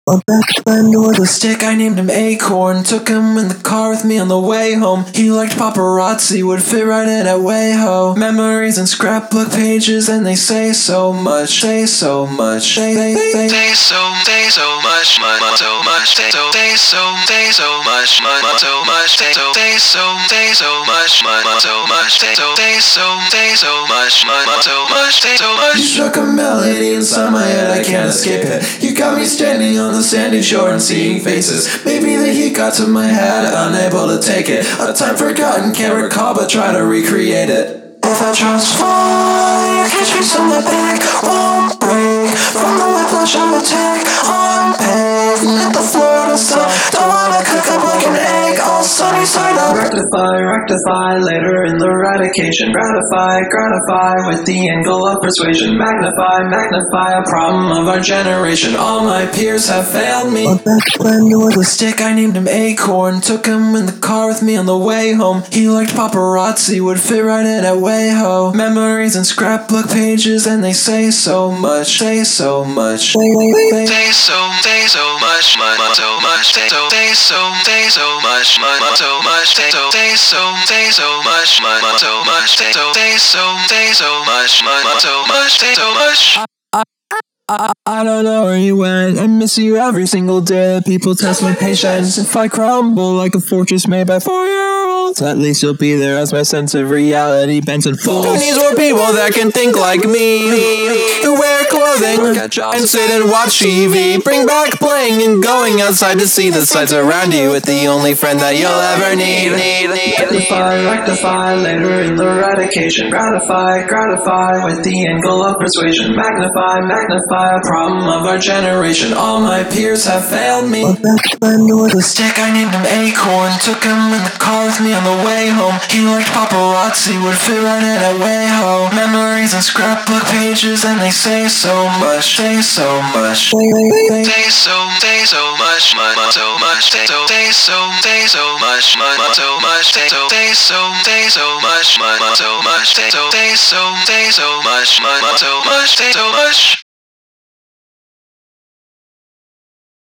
My best friend was a stick, I named him Acorn. Took him in the car with me on the way home. He liked paparazzi, would fit right in at WayHo. Memories and scrapbook pages, and they say so much, say so much, say so much, so much, so much, so much, so much, so much, so much, so much, so much. You struck a melody inside my head, I can't escape it. You got me standing on the sandy shore and seeing faces. Maybe the heat got to my head, unable to take it. A time forgotten, can't recall, but try to recreate it. If I just fall, you catch me so my back won't break. From the whiplash of attack on pavement, the Florida sun. Don't wanna cook up like an egg, all sunny side up. Rectify, later in the radication. Gratify with the angle of persuasion. Magnify, a problem of our generation. All my peers have failed me. My best friend was a stick, I named him Acorn. Took him in the car with me on the way home. He liked paparazzi, would fit right in at WayHo. Memories and scrapbook pages, and they say so much, say so much, say so much, so much, so much, so much, so much, so much. I don't know where you went. I miss you every single day. People test my patience. If I crumble like a fortress made by 4-year-olds, at least you'll be there as my sense of reality bends and falls. Who needs more people that can think like me? Who wear clothing and sit and watch TV? Bring back playing and going outside to see the sights around you with the only friend that you'll ever need. Rectify, later in the radication. Gratify with the angle of persuasion. Magnify, a problem of our generation. All my peers have failed me. My best friend was a stick, I named him Acorn. Took him in the car with me on the way home. He liked paparazzi, would fit right in at WayHo. Memories and scrapbook pages, and they say so much, say so much, say so much, so much, so much, so much, so much, so much, so much.